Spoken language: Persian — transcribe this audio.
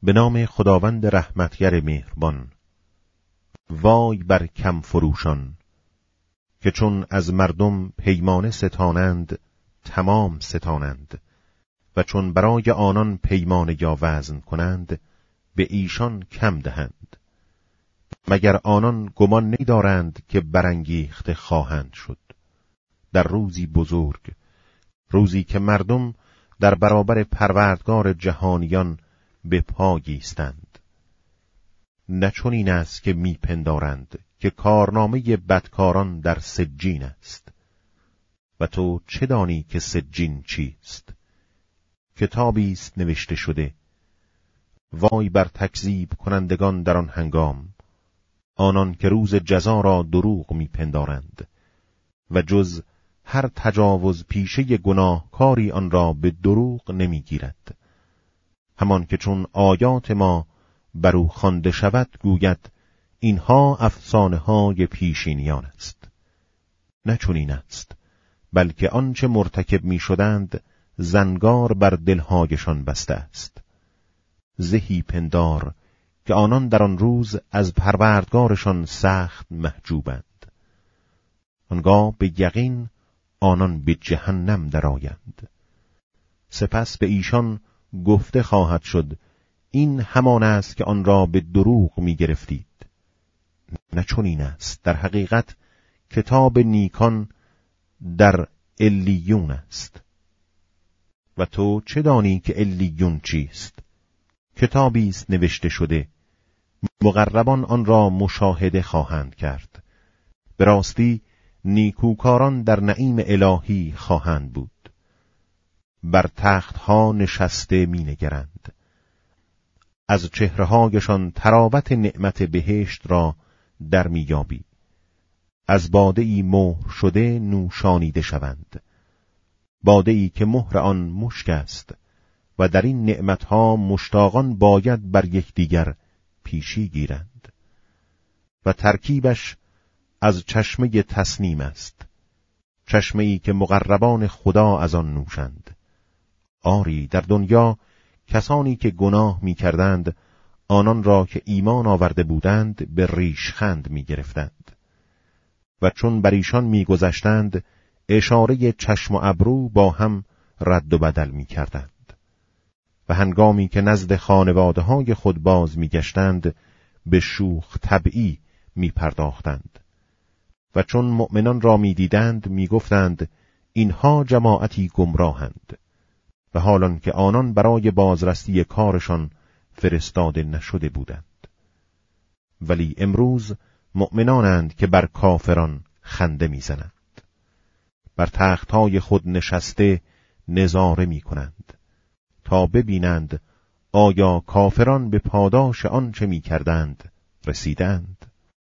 به نام خداوند رحمتگر مهربان. وای بر کم فروشان که چون از مردم پیمانه ستانند تمام ستانند و چون برای آنان پیمانه یا وزن کنند به ایشان کم دهند. مگر آنان گمان نیدارند که برانگیخته خواهند شد در روزی بزرگ، روزی که مردم در برابر پروردگار جهانیان به پا ایستند. نه چنین است که میپندارند که کارنامه بدکاران در سجین است. و تو چه دانی که سجین چیست؟ کتابی است نوشته شده. وای بر تکذیب کنندگان در آن هنگام، آنان که روز جزا را دروغ میپندارند و جز هر تجاوز پیشه گناهکاری آن را به دروغ نمیگیرد. همان که چون آیات ما بر او خوانده شود گوید اینها افسانه های پیشینیان است. نه چنین است، بلکه آنچه مرتکب می شدند زنگار بر دلهایشان بسته است. زهی پندار که آنان در آن روز از پروردگارشان سخت محجوبند. آنگاه به یقین آنان به جهنم درآیند. سپس به ایشان گفته خواهد شد این همان است که آن را به دروغ می گرفتید. نه چنین است، در حقیقت کتاب نیکان در علیون است. و تو چه دانی که علیون چیست؟ کتابی است نوشته شده، مقربان آن را مشاهده خواهند کرد. به راستی نیکوکاران در نعیم الهی خواهند بود. بر تختها نشسته می نگرند. از چهرهایشان تراوت نعمت بهشت را در می یابی. از باده‌ای مهر شده نوشانیده شوند. باده‌ای که مهر آن مشک است و در این نعمتها مشتاقان باید بر یکدیگر پیشی گیرند. و ترکیبش از چشمه تسنیم است، چشمه‌ای که مقربان خدا از آن نوشند. آری در دنیا کسانی که گناه می کردند آنان را که ایمان آورده بودند به ریشخند می گرفتند و چون بر ایشان می گذشتند اشاره چشم و ابرو با هم رد و بدل می کردند و هنگامی که نزد خانواده های خود باز می گشتند به شوخ طبعی می پرداختند و چون مؤمنان را می دیدند می گفتند اینها جماعتی گمراهند، و حالان که آنان برای بازرسی کارشان فرستاده نشده بودند. ولی امروز مؤمنانند که بر کافران خنده میزنند. بر تختهای خود نشسته نظاره میکنند تا ببینند آیا کافران به پاداش آنچه میکردند رسیدند.